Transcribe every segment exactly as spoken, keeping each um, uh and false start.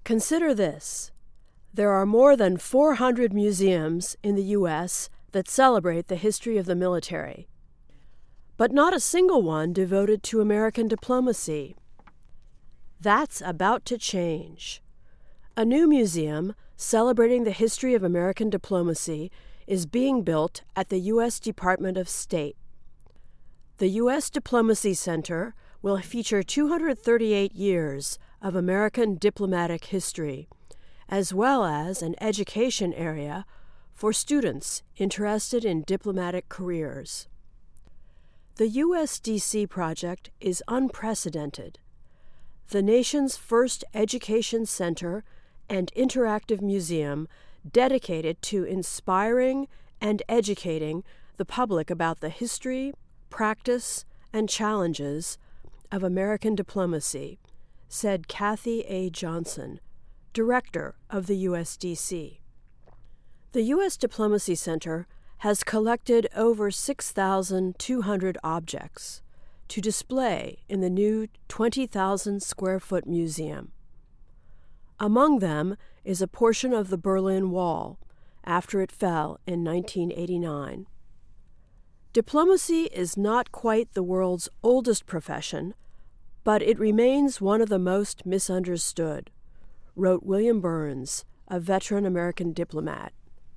Consider this. There are more than four hundred museums in the U S that celebrate the history of the military, but not a single one devoted to American diplomacy. That's about to change. A new museum celebrating the history of American diplomacy is being built at the U S Department of State. The U S Diplomacy Center will feature two hundred thirty-eight years of American diplomatic history, as well as an education area for students interested in diplomatic careers. The U S D C project is unprecedented. The nation's first education center and interactive museum dedicated to inspiring and educating the public about the history, practice, and challenges of American diplomacy, said Kathy A. Johnson, director of the U S D C. The U S Diplomacy Center has collected over six thousand two hundred objects to display in the new twenty thousand square foot museum. Among them is a portion of the Berlin Wall after it fell in nineteen eighty-nine. Diplomacy is not quite the world's oldest profession, but it remains one of the most misunderstood, wrote William Burns, a veteran American diplomat.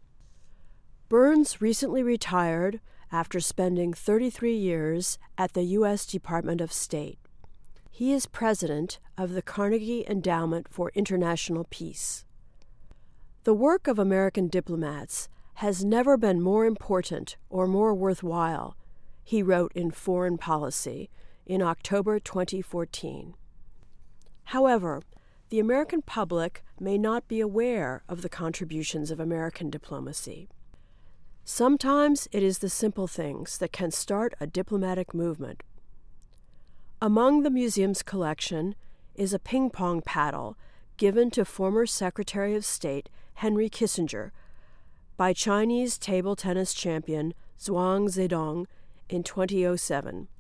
Burns recently retired after spending thirty-three years at the U S Department of State. He is president of the Carnegie Endowment for International Peace. The work of American diplomats has never been more important or more worthwhile, he wrote in Foreign Policy in October twenty fourteen. However, the American public may not be aware of the contributions of American diplomacy. Sometimes it is the simple things that can start a diplomatic movement. Among the museum's collection is a ping-pong paddle given to former Secretary of State Henry Kissinger by Chinese table tennis champion Zhuang Zedong in two thousand seven.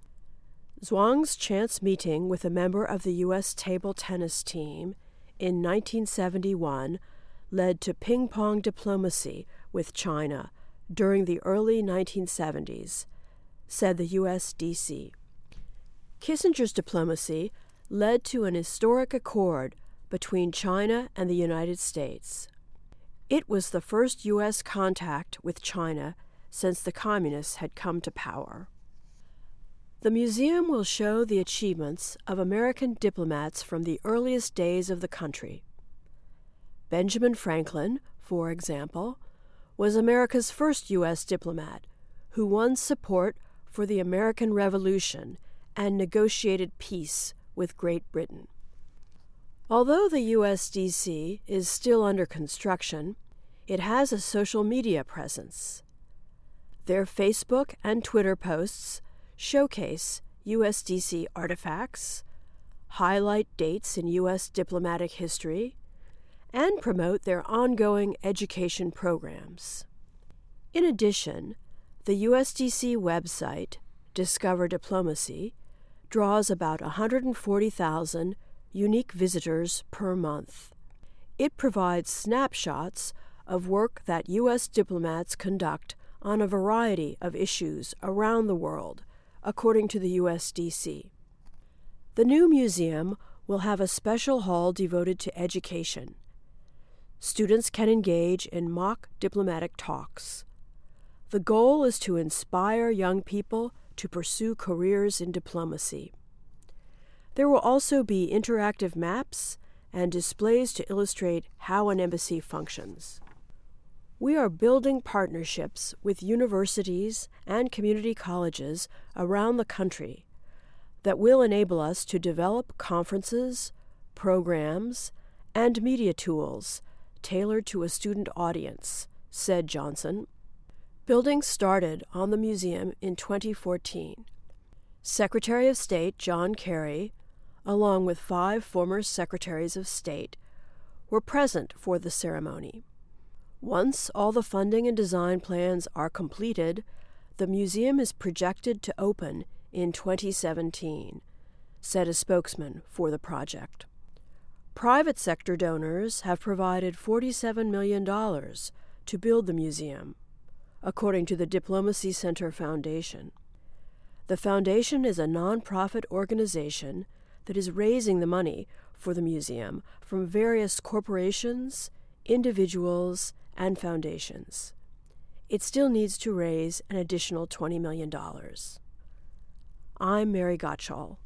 Zhuang's chance meeting with a member of the U S table tennis team in nineteen seventy-one led to ping-pong diplomacy with China during the early nineteen seventies, said the U S D C. Kissinger's diplomacy led to an historic accord between China and the United States. It was the first U S contact with China since the communists had come to power. The museum will show the achievements of American diplomats from the earliest days of the country. Benjamin Franklin, for example, was America's first U S diplomat who won support for the American Revolution and negotiated peace with Great Britain. Although the U S D C is still under construction, it has a social media presence. Their Facebook and Twitter posts showcase U S D C artifacts, highlight dates in U S diplomatic history, and promote their ongoing education programs. In addition, the U S D C website, Discover Diplomacy, draws about one hundred forty thousand unique visitors per month. It provides snapshots of work that U S diplomats conduct on a variety of issues around the world, according to the U S D C. The new museum will have a special hall devoted to education. Students can engage in mock diplomatic talks. The goal is to inspire young people to pursue careers in diplomacy. There will also be interactive maps and displays to illustrate how an embassy functions. We are building partnerships with universities and community colleges around the country that will enable us to develop conferences, programs, and media tools tailored to a student audience, said Johnson. Building started on the museum in twenty fourteen. Secretary of State John Kerry, along with five former secretaries of state, were present for the ceremony. Once all the funding and design plans are completed, the museum is projected to open in twenty seventeen, said a spokesman for the project. Private sector donors have provided forty-seven million dollars to build the museum, according to the Diplomacy Center Foundation. The foundation is a nonprofit organization that is raising the money for the museum from various corporations, individuals, and foundations. It still needs to raise an additional twenty million dollars. I'm Mary Gottschall.